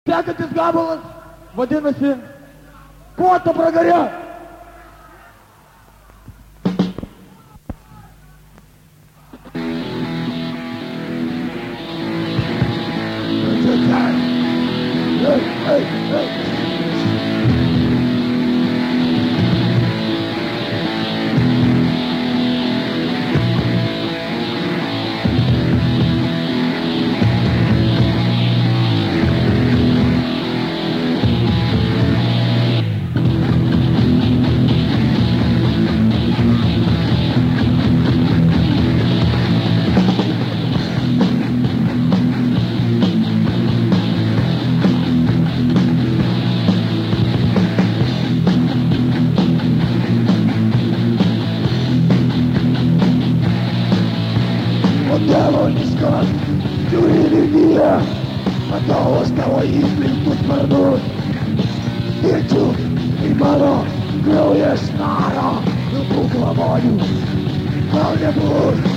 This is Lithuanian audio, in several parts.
Sekantis gabalas vadinasi Puoto pragare. Dievoniškas, žiūri lygyje, matau aš tavo įplintus vardus. Tėčių į mano kraują šnaro, ilgų klavonių, gal nebus.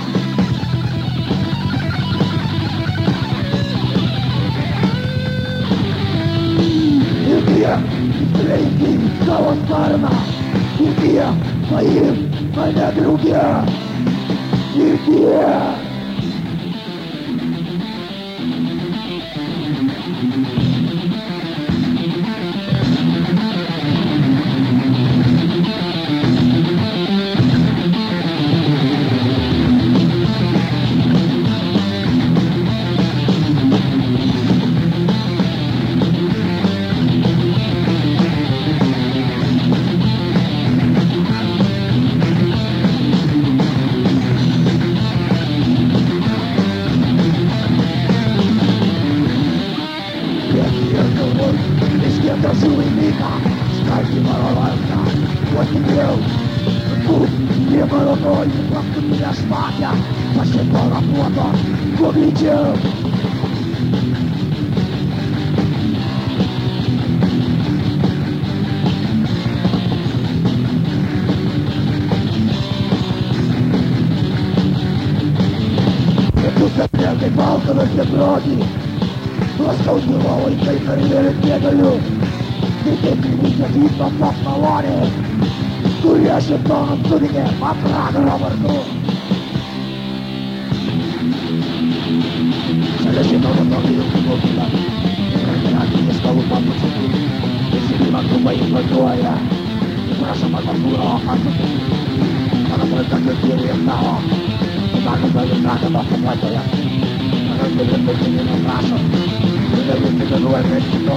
Lygyje, įsileiky savo sparną, lygyje, paim mane drauge. Lygyje. Tačiau laimėka, skaldi mano lanką, uotinėjau, prie mano kojų paskutinę šmakę, pašėporo puoto, kuo greičiau. Ir tu saprėl kaip balkanas nebrodi, nuoskaudžiavo vaikai karjerės negaliu. Tai taip įvykia vytos tos malonės, kurie šimtonam sudegė man pragaro vardu. Šalia šito tokį ilgį mokytą, ir iš kalų papučių, visi man trumpai išvažiuoja, prašom man pasūro atsakų, mano projektas ir tėvės tavo, darbas gali sakėtos paplatoje, mano žvilgiant vaikinį prašom, ir visi galuoja prie šito.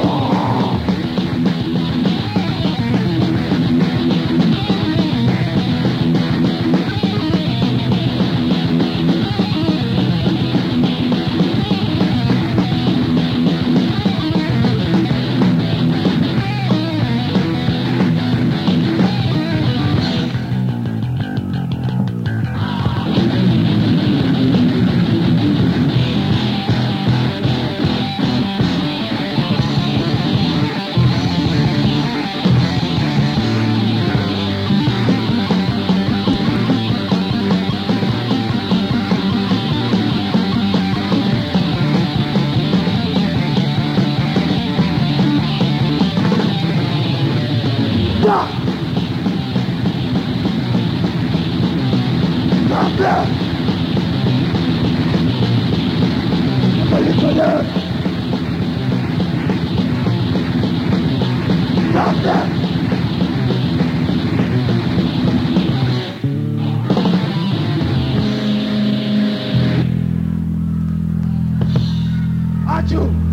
Ačiū.